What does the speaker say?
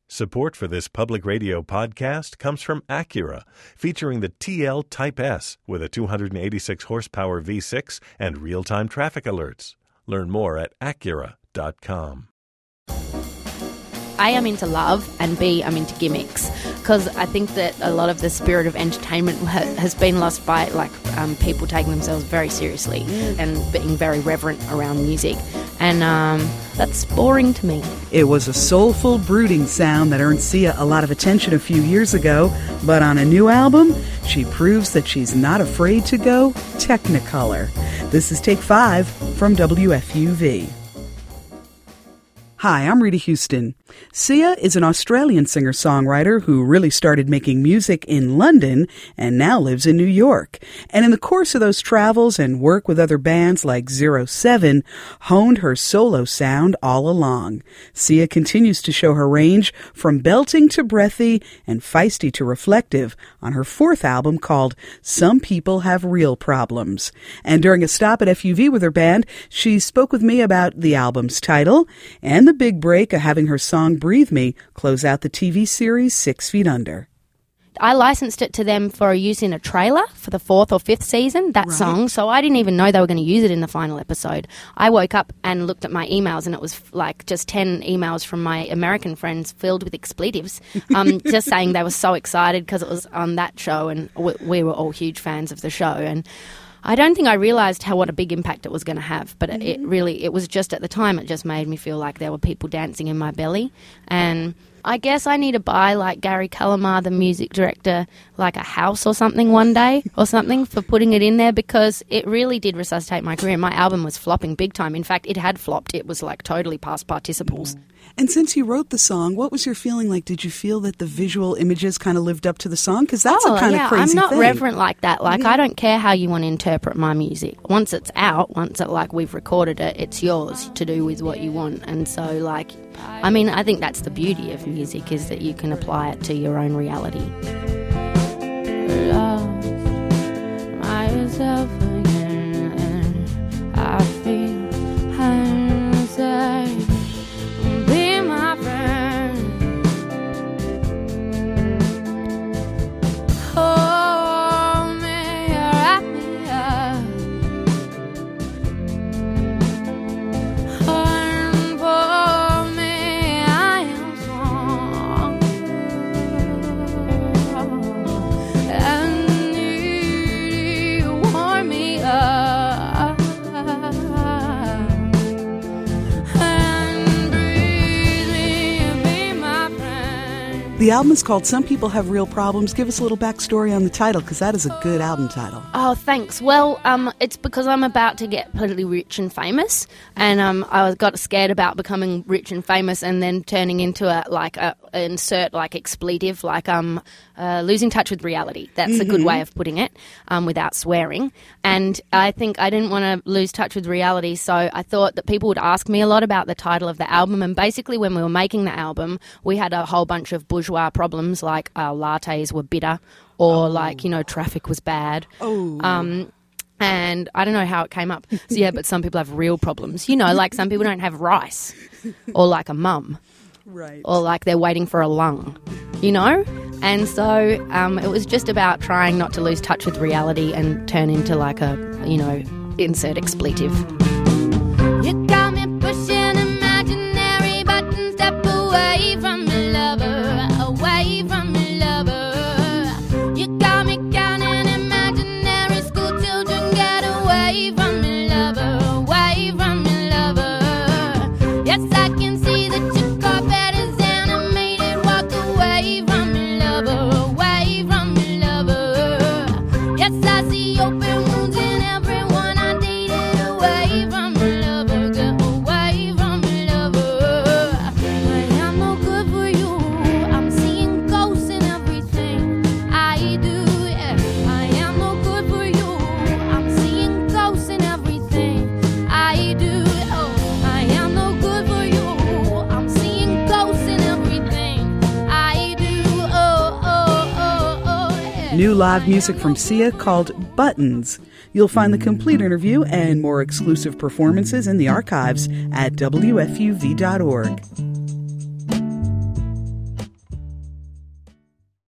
Support for this public radio podcast comes from Acura, featuring the TL Type S with a 286 horsepower V6 and real-time traffic alerts. Learn more at Acura.com. A, I'm into love, and B, I'm into gimmicks, because I think that a lot of the spirit of entertainment has been lost by people taking themselves very seriously and being very reverent around music, and that's boring to me. It was a soulful, brooding sound that earned Sia a lot of attention a few years ago, but on a new album, she proves that she's not afraid to go Technicolor. This is Take 5 from WFUV. Hi, I'm Rita Houston. Sia is an Australian singer-songwriter who really started making music in London and now lives in New York. And in the course of those travels and work with other bands like 07, honed her solo sound all along. Sia continues to show her range from belting to breathy and feisty to reflective on her fourth album called Some People Have Real Problems. And during a stop at FUV with her band, she spoke with me about the album's title and the big break of having her song Breathe Me close out the TV series 6 Feet Under. I licensed it to them for use in a trailer for the 4th or 5th season, that song, so I didn't even know they were going to use it in the final episode. I woke up and looked at my emails, and it was like just 10 emails from my American friends filled with expletives, just saying they were so excited because it was on that show, and we were all huge fans of the show. And I don't think I realised what a big impact it was going to have, but it was just at the time, it just made me feel like there were people dancing in my belly. And I guess I need to buy, like Gary Calamar, the music director, like a house or something one day or something for putting it in there, because it really did resuscitate my career. My album was flopping big time. In fact, it had flopped. It was like totally past participles. And since you wrote the song, what was your feeling like? Did you feel that the visual images kind of lived up to the song? Because that's a kind of crazy thing. I'm not reverent like that. Like, I don't care how you want to interpret my music. Once it's out, we've recorded it, it's yours to do with what you want. And so, I think that's the beauty of music, is that you can apply it to your own reality. Lost myself again, and I feel unsafe. Be my friend. Hold me, wrap me up. Unfold me, I am strong. I need you, warm me up. And breathe me, be my friend. The album is called Some People Have Real Problems. Give us a little backstory on the title, because that is a good album title. Oh, thanks. Well, it's because I'm about to get pretty rich and famous, and I got scared about becoming rich and famous and then turning into a expletive, losing touch with reality. That's a good way of putting it, without swearing. And I think I didn't want to lose touch with reality, so I thought that people would ask me a lot about the title of the album. And basically, when we were making the album, we had a whole bunch of bourgeois problems, like our lattes were bitter, or traffic was bad. And I don't know how it came up. So, but some people have real problems. Like some people don't have rice, or like a mum. Right. Or like they're waiting for a lung, And so it was just about trying not to lose touch with reality and turn into insert expletive. You got me pushing imaginary buttons, step away from me, lover, away from me, lover. You got me counting imaginary school children, get away from me, lover, away from me, lover. Yes, I can see that your carpet is animated, walk away from me, lover, away from me, lover. Yes, I see open wounds in everyone I dated, away from me, lover, get away from me, lover. I am no good for you, I'm seeing ghosts in everything I do, yeah. I am no good for you, I'm seeing ghosts in everything I do. Oh, I am no good for you, I'm seeing ghosts in everything I do. Yeah. New live music from Sia called Buttons. You'll find the complete interview and more exclusive performances in the archives at WFUV.org.